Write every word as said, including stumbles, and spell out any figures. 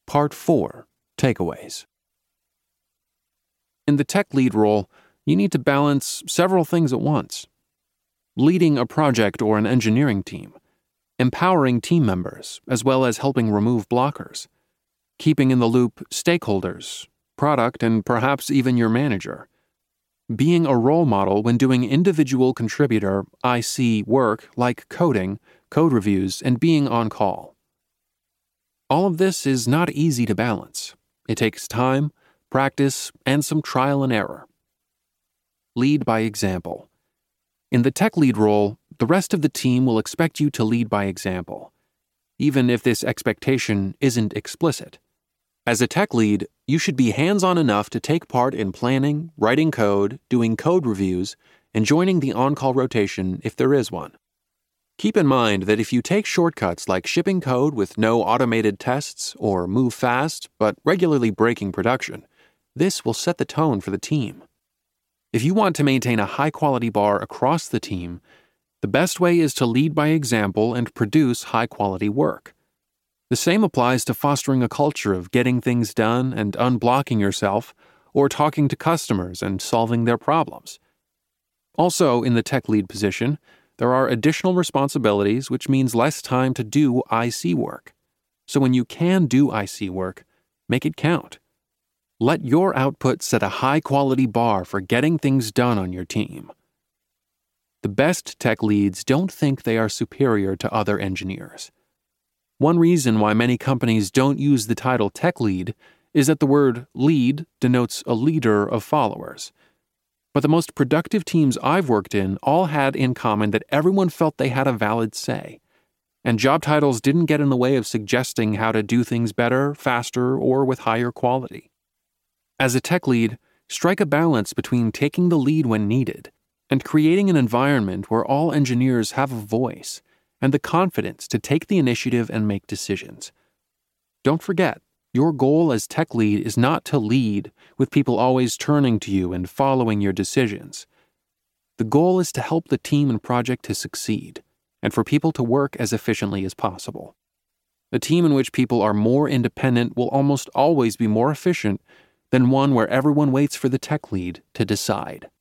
Part four. Takeaways. In the tech lead role, you need to balance several things at once. Leading a project or an engineering team, empowering team members, as well as helping remove blockers, keeping in the loop stakeholders, product, and perhaps even your manager, being a role model when doing individual contributor I C work like coding, code reviews, and being on call. All of this is not easy to balance. It takes time, practice, and some trial and error. Lead by example. In the tech lead role, the rest of the team will expect you to lead by example, even if this expectation isn't explicit. As a tech lead, you should be hands-on enough to take part in planning, writing code, doing code reviews, and joining the on-call rotation if there is one. Keep in mind that if you take shortcuts like shipping code with no automated tests or move fast but regularly breaking production, this will set the tone for the team. If you want to maintain a high-quality bar across the team, the best way is to lead by example and produce high-quality work. The same applies to fostering a culture of getting things done and unblocking yourself, or talking to customers and solving their problems. Also, in the tech lead position, there are additional responsibilities, which means less time to do I C work. So when you can do I C work, make it count. Let your output set a high-quality bar for getting things done on your team. The best tech leads don't think they are superior to other engineers. One reason why many companies don't use the title tech lead is that the word lead denotes a leader of followers. But the most productive teams I've worked in all had in common that everyone felt they had a valid say, and job titles didn't get in the way of suggesting how to do things better, faster, or with higher quality. As a tech lead, strike a balance between taking the lead when needed and creating an environment where all engineers have a voice and the confidence to take the initiative and make decisions. Don't forget, your goal as tech lead is not to lead with people always turning to you and following your decisions. The goal is to help the team and project to succeed, and for people to work as efficiently as possible. A team in which people are more independent will almost always be more efficient than one where everyone waits for the tech lead to decide.